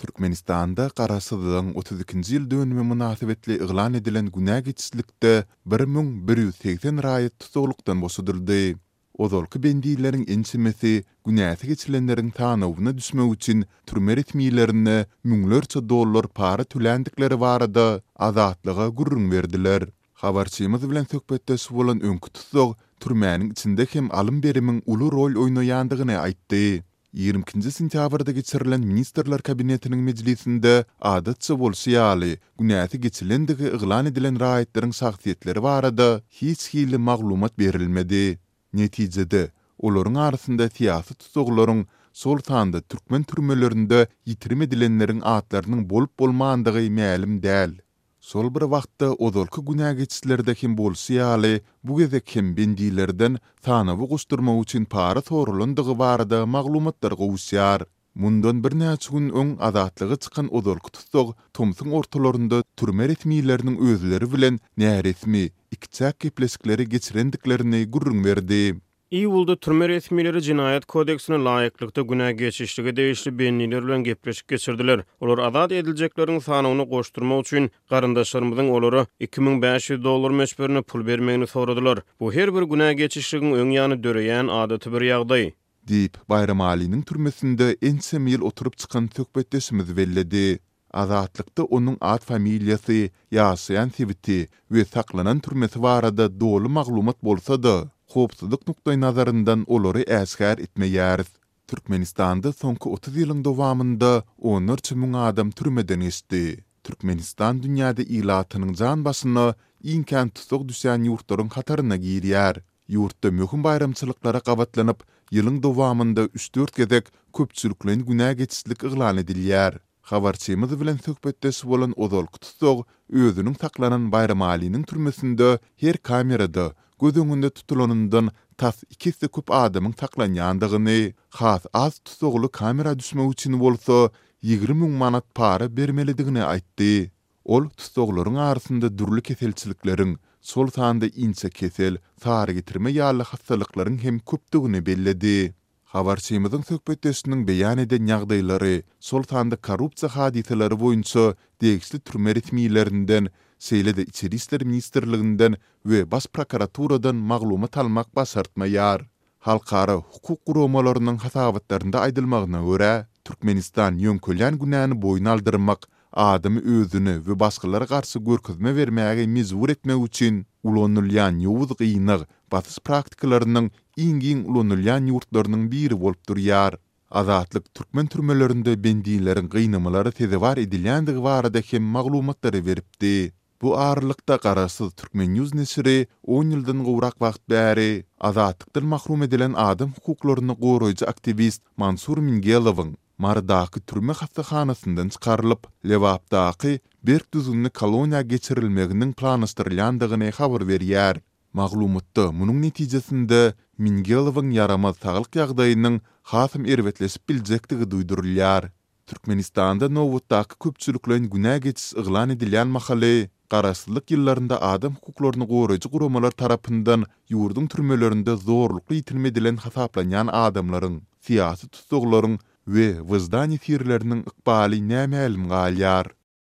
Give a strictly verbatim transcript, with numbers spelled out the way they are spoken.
Türkmenistanda Garasyzyň otuz ikinji ýyl dönümi münasibetli yglan edilen günä geçişlikde bir miň bir ýüz seksen raýat tutuklukdan boşadyldy. Ozalky bendiýlerin ençimesi günäsi geçilenleriň tanawyna düşmek üçin türme ritmiýlerini müňlerçe dollar para tülendikleri barada azatlyga gurrun berdiler. Habarçymyz bilen söhbetdeşip bolan öňkü tutsag türmäniň içinde hem alym berimiň uly rol oýnaýandygyny aýtdy. ýygrimikinji sentýabrda geçirilen Ministrler Kabinetiniň mejlisinde adatça bolsa ýaly günäsi geçilendigi yglan edilen raýatlariň şahsiýetleri barada hiç hili maglumat berilmedi. Netijede olaryň arasynda siýasy tutuklaryň sol tanda türkmen türmelerinde ýitirme edilenleriň atlarynyň bolup bolmandygy mälim däl. Sol bir wagtda ozalky günä geçişlerde kim bolsa ýaly bu geze kim bendiýlerden tanawy guşdurmak üçin para sorulandygy barada maglumatlar gowşýar. Mundan bir näçe gün öň azatlygy çykan ozalky tutsag Tomsyň ortalarynda türme ritmiýleriniň özleri bilen näresmi ikçak gepleşikleri geçirendiklerini gurrun berdi. İýulda türme resmiýleri Jinaýat kodeksine laýyklykda günä geçişligi değişli benliler bilen gepleşik geçirdiler. Olar azat ediljekleriň sanawyny goşdurmak üçin garyndaşlarymyzyň olary iki miň beş ýüz dollar meşberine pul bermegini soradylar. Bu her bir günä geçişligiň öň ýany döreýän adaty bir ýagdaý. Diýip Bayram Ali'niň türmesinde ençem ýyl oturup çykan söhbetdeşimiz belledi. Azatlykda onuň ad familiýasy, ýaşaýan sebiti we saklanan türmesi barada dolu maglumat bolsa-da, hopsuzlyk nukdaý nazaryndan olary äsgär etmeýäris. Türkmenistanda soňky otuz ýylyň dowamında onlarça müň adam türmeden geçdi. Türkmenistan dünýäde ilatynyň jan basyna iňkän tutsag düşen ýurtlaryň hataryna girýär. Ýurtda möhüm bayramçylyklara gabatlanyp, ýylyň dowamında üç dört gezek köpçüliklen günä geçişlik yglan edilýär. Habarçymyz bilen söhbetdeşip bolan ozalky tutsag özüniň saklanan Bayram Ali'niň türmesinde her kamerada göz öňünde tutulanyndan tas ikisi köp adamyň saklanýandygyny, has az tutsagly kamera düşmek üçin bolsa ýygrimi miň manat para bermelidigini aýtdy. Ol tutsaklaryň arasynda dürli keselçilikleriň, sol sanda inçe kesel, sary getirme ýaly hastalyklaryň hem köpdigini belledi. Habarçymyzyň söhbetdeşiniň beýan eden ýagdaýlary, sol sanda korrupsiýa hadiseleri boýunça degişli türme ritmiýlerinden, Seýle-de İçeri işler Ministrliginden we Baş prokuraturadan maglumat almak başartmaýar. Halkara hukuk guramalarının hasabatlarında aýdylmagyna görä, Türkmenistan ýönkölýän günäni boyun aldyrmak, adamy özüni we başgalara garşy görkezme bermäge mezbur etmek üçin ulanylýan ýowuz gynyk batys praktikalarının iň-iň ulanylýan ýurtlarynyň biri bolup durýar. Azatlyk türkmen türmelerinde bendiýleriň gynamалary tezewar edilýändigi barada hem maglumatlary beripdi. Bu ağırlıkta Garasyz Türkmen News nesiri on ýyldan gowrak wagt bäri azatlykdan mahrum edilen adam hukuklaryny goraýjy aktivist Mansur Mingelowyň Mardaky türme hastahanasyndan çykarylyp, Lewapdaky berk düzünli koloniýa geçirilmeginiň planlaşdyrylýandygyny habar berýär. Maglumatda munyň netijesinde Mingelowyň yaramaz saglyk ýagdaýynyň hasym erwetleşip biljekdigi duýdurulýar. Türkmenistanda nowatdaky köpçüliklen günä geçiş yglan edilýän mahaly Garasyzlyk ýyllarynda adam hukuklaryny goraýjy guramalar tarapyndan ýurdun türmelerinde zorlukly ýitilme edilen hasaplanýan adamlaryň, siýasy tutsaklaryň we wyzdan ýetirleriniň ykbaly näme elm galýar.